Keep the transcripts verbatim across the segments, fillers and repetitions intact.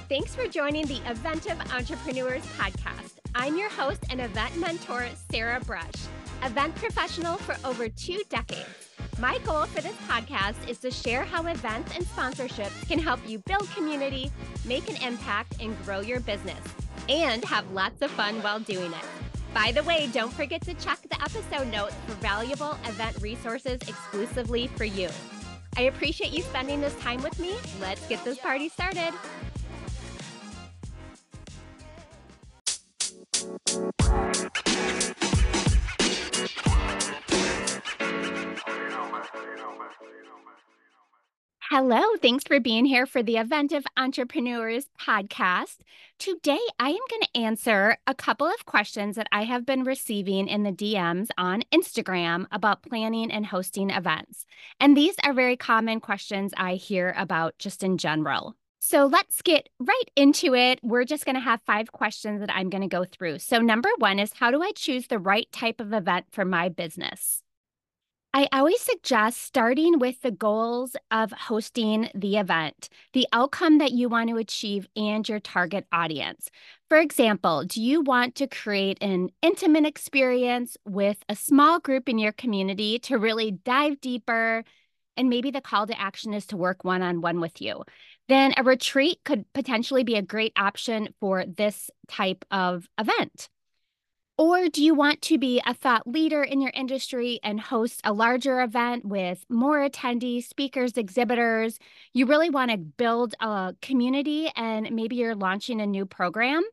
Thanks for joining the Eventive Entrepreneurs Podcast. I'm your host and event mentor, Sarah Brush, event professional for over two decades. My goal for this podcast is to share how events and sponsorships can help you build community, make an impact, and grow your business, and have lots of fun while doing it. By the way, don't forget to check the episode notes for valuable event resources exclusively for you. I appreciate you spending this time with me. Let's get this party started. Hello, thanks for being here for the Eventive Entrepreneurs Podcast. Today, I am going to answer a couple of questions that I have been receiving in the D Ms on Instagram about planning and hosting events. And these are very common questions I hear about just in general. So let's get right into it. We're just going to have five questions that I'm going to go through. So number one is, how do I choose the right type of event for my business? I always suggest starting with the goals of hosting the event, the outcome that you want to achieve, and your target audience. For example, do you want to create an intimate experience with a small group in your community to really dive deeper? And maybe the call to action is to work one-on-one with you. Then a retreat could potentially be a great option for this type of event. Or do you want to be a thought leader in your industry and host a larger event with more attendees, speakers, exhibitors? You really want to build a community and maybe you're launching a new program.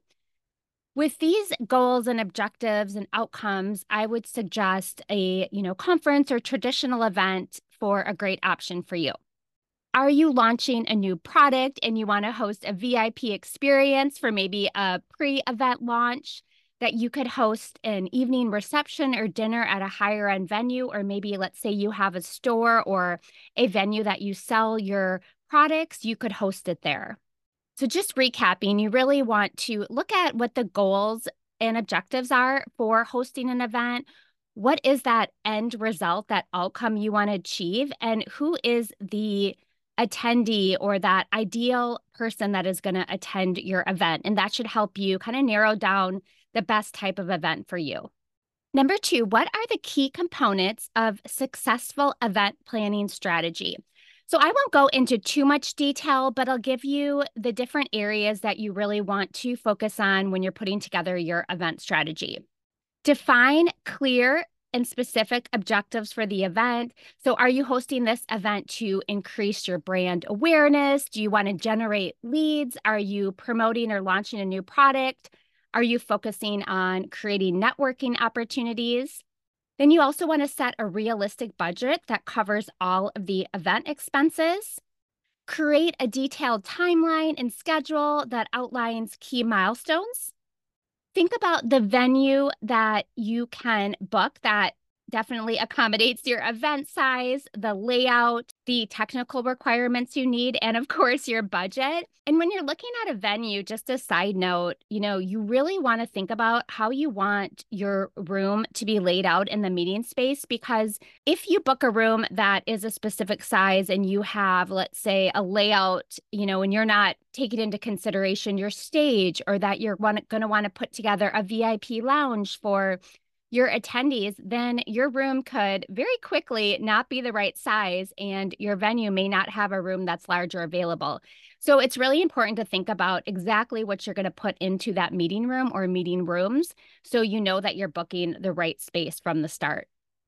With these goals and objectives and outcomes, I would suggest a, you know, conference or traditional event for a great option for you. Are you launching a new product and you want to host a V I P experience for maybe a pre-event launch? That you could host an evening reception or dinner at a higher end venue, or maybe let's say you have a store or a venue that you sell your products, you could host it there. So just recapping, you really want to look at what the goals and objectives are for hosting an event. What is that end result, that outcome you want to achieve, and who is the attendee or that ideal person that is going to attend your event? And that should help you kind of narrow down the best type of event for you. Number two, what are the key components of successful event planning strategy? So I won't go into too much detail, but I'll give you the different areas that you really want to focus on when you're putting together your event strategy. Define clear and specific objectives for the event. So are you hosting this event to increase your brand awareness? Do you want to generate leads? Are you promoting or launching a new product? Are you focusing on creating networking opportunities? Then you also want to set a realistic budget that covers all of the event expenses. Create a detailed timeline and schedule that outlines key milestones. Think about the venue that you can book that definitely accommodates your event size, the layout, the technical requirements you need, and of course, your budget. And when you're looking at a venue, just a side note, you know, you really want to think about how you want your room to be laid out in the meeting space, because if you book a room that is a specific size and you have, let's say, a layout, you know, and you're not taking into consideration your stage, or that you're going to want to put together a V I P lounge for your attendees, then your room could very quickly not be the right size and your venue may not have a room that's larger available. So it's really important to think about exactly what you're going to put into that meeting room or meeting rooms so you know that you're booking the right space from the start.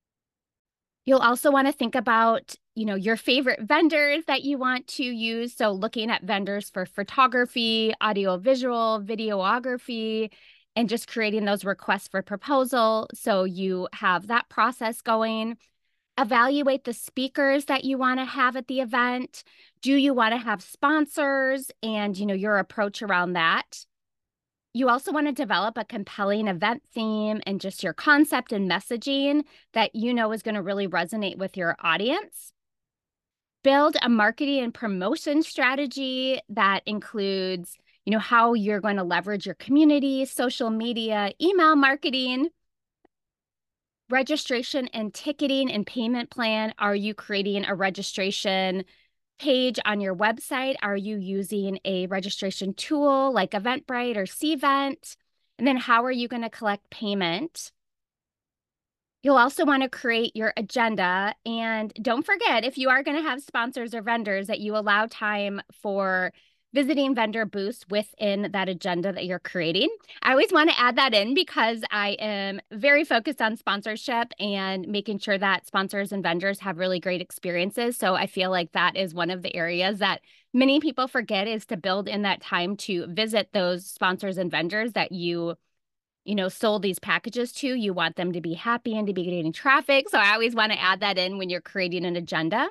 You'll also want to think about, you know, your favorite vendors that you want to use. So looking at vendors for photography, audiovisual, videography, and just creating those requests for proposal. So you have that process going. Evaluate the speakers that you want to have at the event. Do you want to have sponsors, and, you know, your approach around that? You also want to develop a compelling event theme and just your concept and messaging that you know is going to really resonate with your audience. Build a marketing and promotion strategy that includes, you know, how you're going to leverage your community, social media, email marketing, registration and ticketing and payment plan. Are you creating a registration page on your website, are you using a registration tool like Eventbrite or Cvent? And then how are you going to collect payment? You'll also want to create your agenda. And don't forget, if you are going to have sponsors or vendors, that you allow time for visiting vendor booths within that agenda that you're creating. I always want to add that in because I am very focused on sponsorship and making sure that sponsors and vendors have really great experiences. So I feel like that is one of the areas that many people forget, is to build in that time to visit those sponsors and vendors that you you know, sold these packages to. You want them to be happy and to be getting traffic. So I always want to add that in when you're creating an agenda.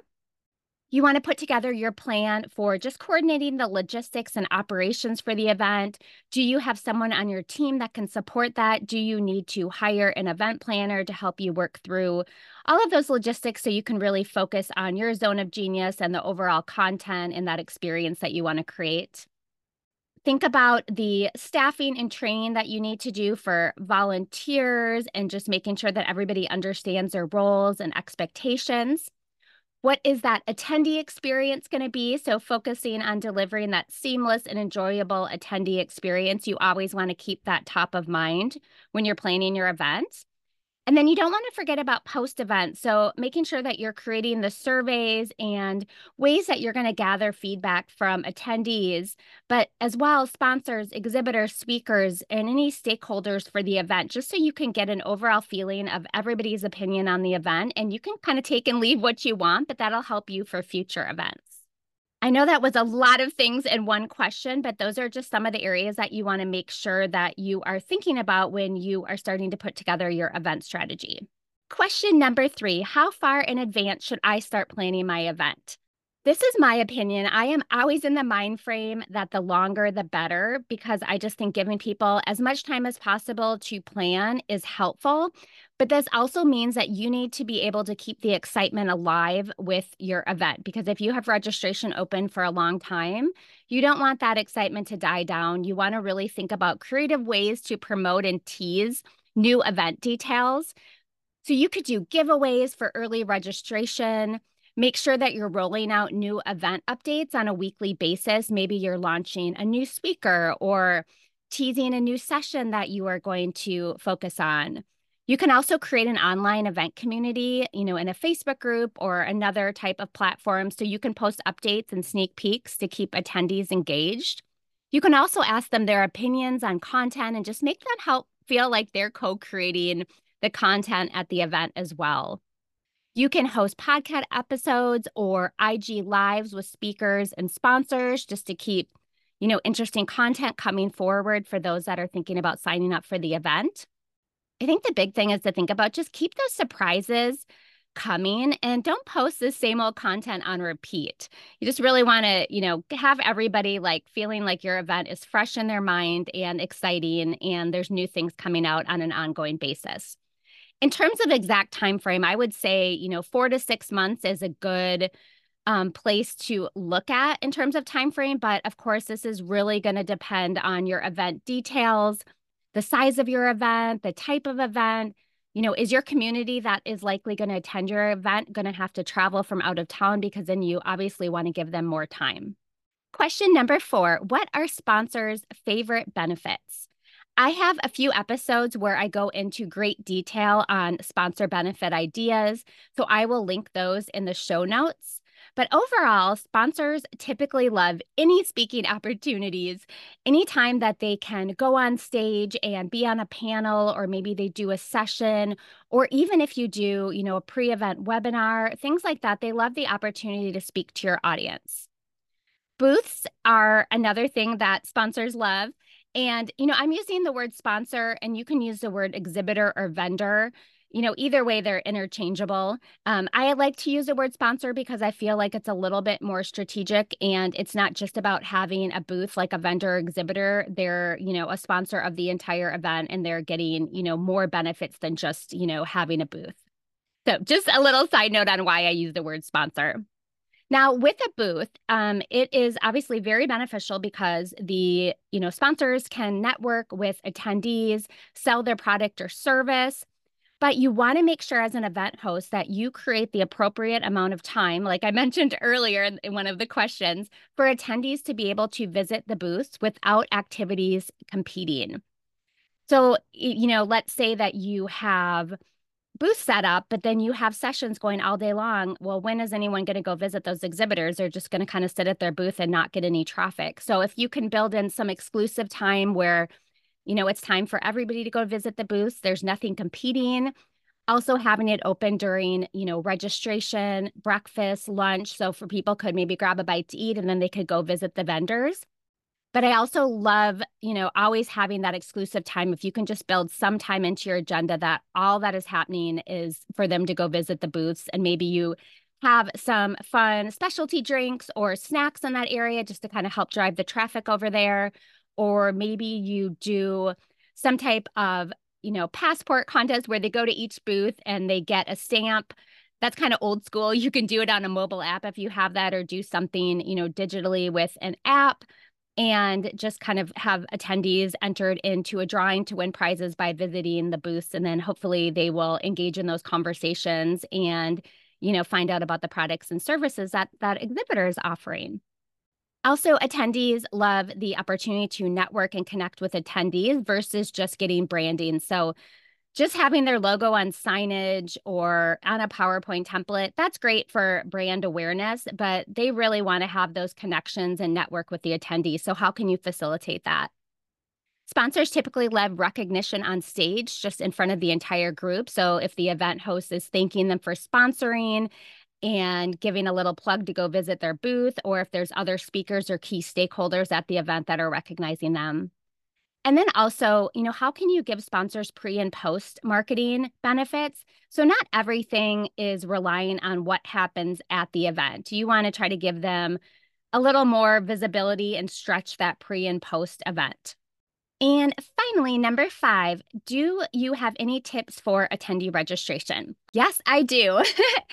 You want to put together your plan for just coordinating the logistics and operations for the event. Do you have someone on your team that can support that? Do you need to hire an event planner to help you work through all of those logistics so you can really focus on your zone of genius and the overall content and that experience that you want to create? Think about the staffing and training that you need to do for volunteers and just making sure that everybody understands their roles and expectations. What is that attendee experience going to be? So focusing on delivering that seamless and enjoyable attendee experience. You always want to keep that top of mind when you're planning your event. And then you don't want to forget about post-event. So making sure that you're creating the surveys and ways that you're going to gather feedback from attendees, but as well sponsors, exhibitors, speakers, and any stakeholders for the event, just so you can get an overall feeling of everybody's opinion on the event. And you can kind of take and leave what you want, but that'll help you for future events. I know that was a lot of things in one question, but those are just some of the areas that you want to make sure that you are thinking about when you are starting to put together your event strategy. Question number three, how far in advance should I start planning my event? This is my opinion. I am always in the mind frame that the longer the better, because I just think giving people as much time as possible to plan is helpful. But this also means that you need to be able to keep the excitement alive with your event, because if you have registration open for a long time, you don't want that excitement to die down. You want to really think about creative ways to promote and tease new event details. So you could do giveaways for early registration. Make sure that you're rolling out new event updates on a weekly basis. Maybe you're launching a new speaker or teasing a new session that you are going to focus on. You can also create an online event community, you know, in a Facebook group or another type of platform, so you can post updates and sneak peeks to keep attendees engaged. You can also ask them their opinions on content and just make them help feel like they're co-creating the content at the event as well. You can host podcast episodes or I G lives with speakers and sponsors just to keep, you know, interesting content coming forward for those that are thinking about signing up for the event. I think the big thing is to think about just keep those surprises coming and don't post the same old content on repeat. You just really want to, you know, have everybody like feeling like your event is fresh in their mind and exciting, and there's new things coming out on an ongoing basis. In terms of exact time frame, I would say, you know, four to six months is a good um, place to look at in terms of time frame. But of course, this is really going to depend on your event details, the size of your event, the type of event. You know, is your community that is likely going to attend your event going to have to travel from out of town? Because then you obviously want to give them more time. Question number four, what are sponsors' favorite benefits? I have a few episodes where I go into great detail on sponsor benefit ideas, so I will link those in the show notes. But overall, sponsors typically love any speaking opportunities, anytime that they can go on stage and be on a panel, or maybe they do a session, or even if you do, you know, a pre-event webinar, things like that. They love the opportunity to speak to your audience. Booths are another thing that sponsors love. And, you know, I'm using the word sponsor, and you can use the word exhibitor or vendor. You know, either way, they're interchangeable. Um, I like to use the word sponsor because I feel like it's a little bit more strategic, and it's not just about having a booth like a vendor or exhibitor. They're, you know, a sponsor of the entire event, and they're getting, you know, more benefits than just, you know, having a booth. So just a little side note on why I use the word sponsor. Now, with a booth, um, it is obviously very beneficial because the, you know, sponsors can network with attendees, sell their product or service. But you want to make sure as an event host that you create the appropriate amount of time, like I mentioned earlier in one of the questions, for attendees to be able to visit the booths without activities competing. So, you know, let's say that you have booth set up, but then you have sessions going all day long. Well, when is anyone going to go visit those exhibitors? They're just going to kind of sit at their booth and not get any traffic. So if you can build in some exclusive time where, you know, it's time for everybody to go visit the booths, there's nothing competing. Also having it open during, you know, registration, breakfast, lunch. So for people could maybe grab a bite to eat and then they could go visit the vendors. But I also love, you know, always having that exclusive time. If you can just build some time into your agenda that all that is happening is for them to go visit the booths, and maybe you have some fun specialty drinks or snacks in that area just to kind of help drive the traffic over there. Or maybe you do some type of, you know, passport contest where they go to each booth and they get a stamp. That's kind of old school. You can do it on a mobile app if you have that, or do something, you know, digitally with an app, and just kind of have attendees entered into a drawing to win prizes by visiting the booths. And then hopefully they will engage in those conversations and, you know, find out about the products and services that that exhibitor is offering. Also, attendees love the opportunity to network and connect with attendees versus just getting branding. So just having their logo on signage or on a PowerPoint template, that's great for brand awareness, but they really want to have those connections and network with the attendees. So how can you facilitate that? Sponsors typically love recognition on stage, just in front of the entire group. So if the event host is thanking them for sponsoring and giving a little plug to go visit their booth, or if there's other speakers or key stakeholders at the event that are recognizing them. And then also, you know, how can you give sponsors pre and post marketing benefits? So not everything is relying on what happens at the event. You want to try to give them a little more visibility and stretch that pre and post event. And finally, number five, do you have any tips for attendee registration? Yes, I do.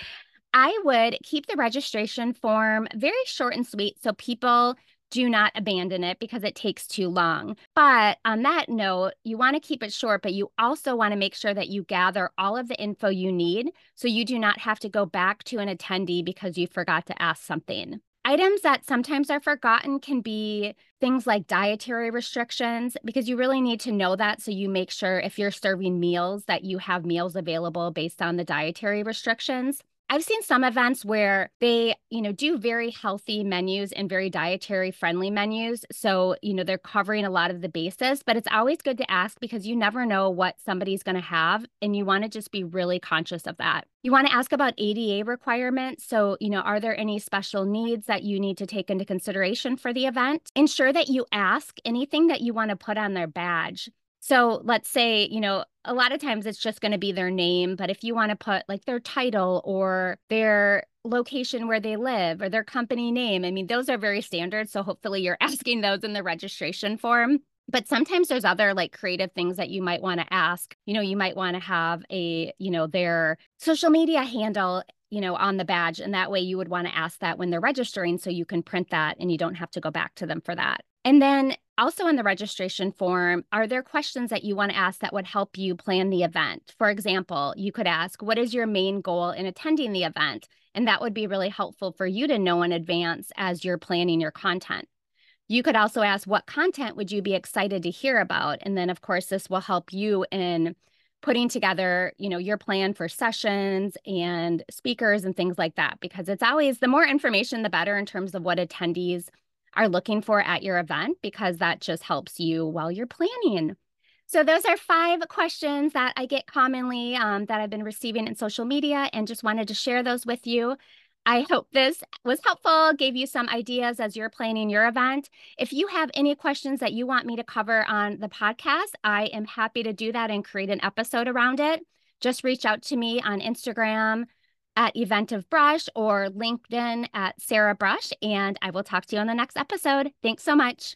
I would keep the registration form very short and sweet so people do not abandon it because it takes too long. But on that note, you want to keep it short, but you also want to make sure that you gather all of the info you need so you do not have to go back to an attendee because you forgot to ask something. Items that sometimes are forgotten can be things like dietary restrictions, because you really need to know that so you make sure if you're serving meals that you have meals available based on the dietary restrictions. I've seen some events where they, you know, do very healthy menus and very dietary friendly menus. So, you know, they're covering a lot of the bases, but it's always good to ask because you never know what somebody's going to have. And you want to just be really conscious of that. You want to ask about A D A requirements. So, you know, are there any special needs that you need to take into consideration for the event? Ensure that you ask anything that you want to put on their badge. So let's say, you know, a lot of times it's just going to be their name, but if you want to put like their title or their location where they live or their company name, I mean, those are very standard. So hopefully you're asking those in the registration form. But sometimes there's other like creative things that you might want to ask. You know, you might want to have a, you know, their social media handle, you know, on the badge. And that way you would want to ask that when they're registering so you can print that and you don't have to go back to them for that. And then also in the registration form, are there questions that you want to ask that would help you plan the event? For example, you could ask, what is your main goal in attending the event? And that would be really helpful for you to know in advance as you're planning your content. You could also ask, what content would you be excited to hear about? And then, of course, this will help you in putting together, you know, your plan for sessions and speakers and things like that, because it's always the more information, the better in terms of what attendees are looking for at your event, because that just helps you while you're planning. So those are five questions that I get commonly um, that I've been receiving in social media, and just wanted to share those with you. I hope this was helpful, gave you some ideas as you're planning your event. If you have any questions that you want me to cover on the podcast, I am happy to do that and create an episode around it. Just reach out to me on Instagram at Event of Brush or LinkedIn at Sarah Brush, and I will talk to you on the next episode. Thanks so much.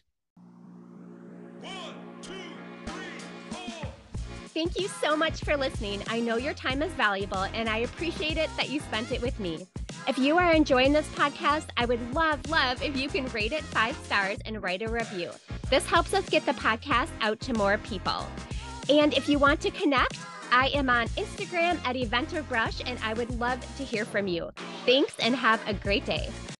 One, two, three, four. Thank you so much for listening. I know your time is valuable, and I appreciate it that you spent it with me. If you are enjoying this podcast, I would love, love if you can rate it five stars and write a review. This helps us get the podcast out to more people. And if you want to connect, I am on Instagram at EventorBrush, and I would love to hear from you. Thanks and have a great day.